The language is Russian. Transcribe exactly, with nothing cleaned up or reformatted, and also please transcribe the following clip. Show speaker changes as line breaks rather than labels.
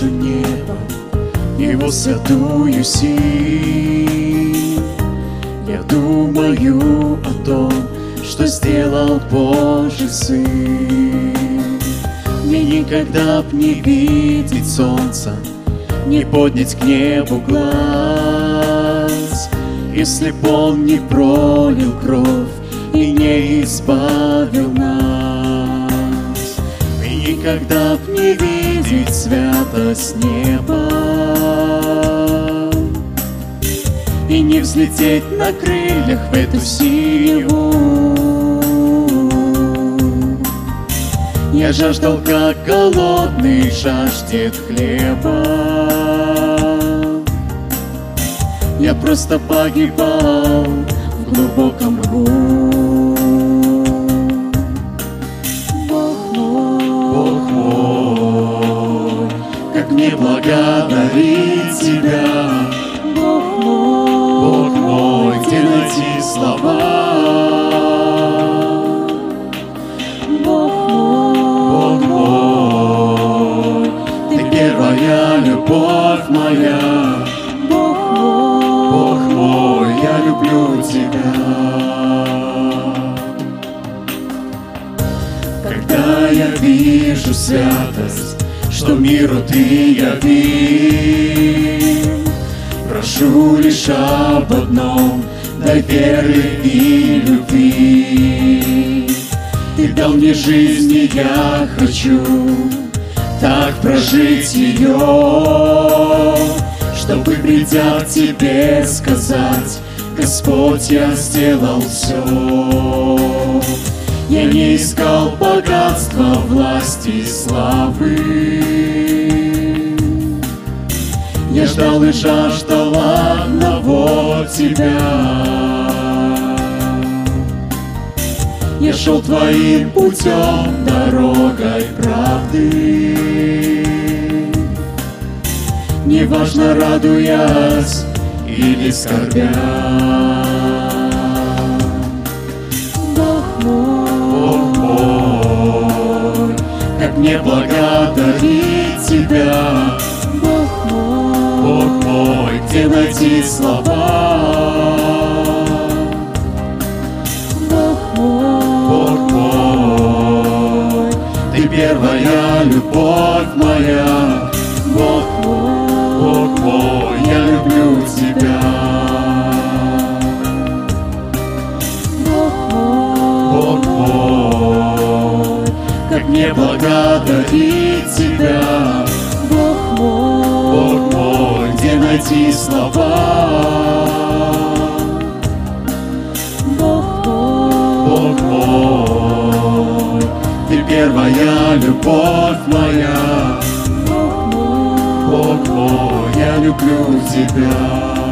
вижу небо, Его святую силь. Я думаю о том, что сделал Божий Сын. Мне никогда б не видеть солнца, не поднять к небу глаз, если б Он не пролил кровь и не избавил нас. Мне никогда б не видеть святость неба и не взлететь на крыльях в эту синеву. Я жаждал, как голодный жаждет хлеба. Я просто погибал в глубоком рву. Бог мой, Бог мой, как мне благодарить Тебя. Бог мой, Бог мой, где найти слова? Первая любовь моя, Бог мой, Бог мой, я люблю Тебя. Когда я вижу святость, что миру Ты явил, прошу лишь об одном, дай веры и любви. Ты дал мне жизнь, и я хочу так прожить ее, чтобы, придя к Тебе, сказать: Господь, я сделал все. Я не искал богатства, власти и славы. Я ждал и жаждал одного Тебя. Я шел Твоим путем, дорогой правды. Неважно, радуясь или скорбя. Бог мой, Бог мой, как мне благодарить Тебя. Бог мой, Бог мой, где найти слова? Первая любовь моя, Бог мой, Бог мой, я люблю Тебя. Бог мой, Бог мой, как мне благодарить Тебя. Бог мой, Бог мой, где найти слова? Бог мой, Бог мой, Ты первая любовь моя, Бог мой, Бог мой, я люблю Тебя.